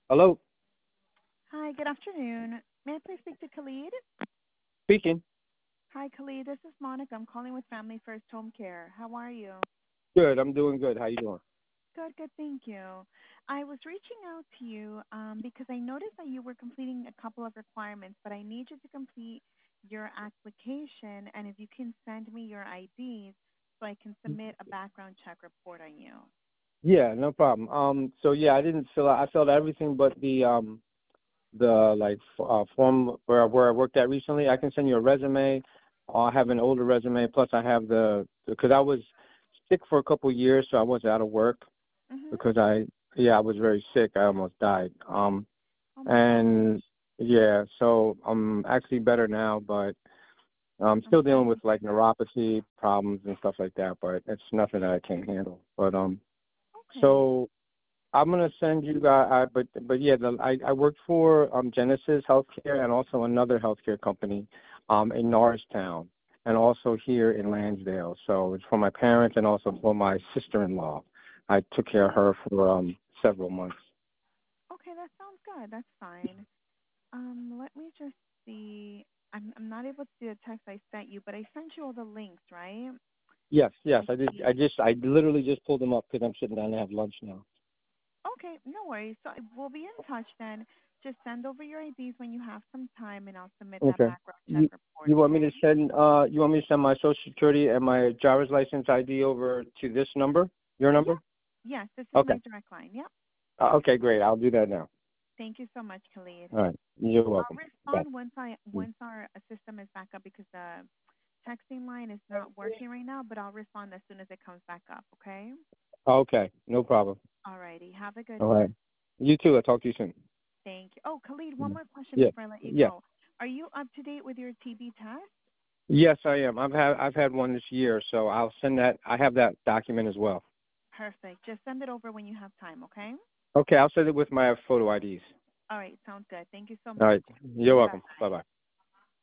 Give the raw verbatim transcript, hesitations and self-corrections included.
Hello, Hi, good afternoon. May I please speak to Khalid? speaking. Hi, Khalid. This is Monica. I'm calling with Family First Home Care. How are you? Good. I'm doing good. How you doing? Good, good. Thank you. I was reaching out to you um, because I noticed that you were completing a couple of requirements, but I need you to complete your application, and if you can send me your I Ds so I can submit a background check report on you. Yeah, no problem. Um, so yeah, I didn't fill out. I filled out everything but the um the like f- uh, form where where I worked at recently. I can send you a resume. I have an older resume. Plus, I have the because I was sick for a couple of years, so I was out of work Mhm. because I yeah I was very sick. I almost died. Um, Oh my and gosh. yeah, so I'm actually better now, but I'm I'm still sorry dealing with to hear like that. neuropathy problems and stuff like that. But it's nothing that I can't handle. But um, Okay. so I'm gonna send you guys. I, but but yeah, the, I I worked for um Genesis Healthcare and also another healthcare company, um in Norristown and also here in Lansdale. So it's for my parents and also for my sister-in-law. I took care of Okay. her for um several months. Okay, that sounds good. That's fine. Um, let me just see. I'm I'm not able to see the text I sent you, but I sent you all the links, right? Yes, yes, I I did. I see. just I literally just pulled them up because I'm sitting down to have lunch now. Okay, no worries. So I- we'll be in touch then. Just send over your I Ds when you have some time, and I'll submit that Okay. background check You report. you want me Okay? to send uh you want me to send my social security and my driver's license I D over to this number? Your Yeah. number? Yes, this is Okay. my direct line. Yep. Uh, okay, great. I'll do that now. Thank you so much, Khalid. All right. You're I'll welcome. Bye. respond once I Mm. once our uh, system is back up because the texting line is not working right now, but I'll respond as soon as it comes back up. Okay? Okay, no problem. Alrighty. Have a good All right. one. You too. I'll talk to you soon. Thank you. Oh, Khalid, one Mhm. more question Yeah. before I let you Yeah. go. Are you up to date with your T B test? Yes, I am. I've had I've had one this year, so I'll send that. I have that document as well. Perfect. Just send it over when you have time, okay? Okay, I'll send it with my photo I Ds. All right, sounds good. Thank you so All much. right. You're welcome. Bye Bye-bye. bye.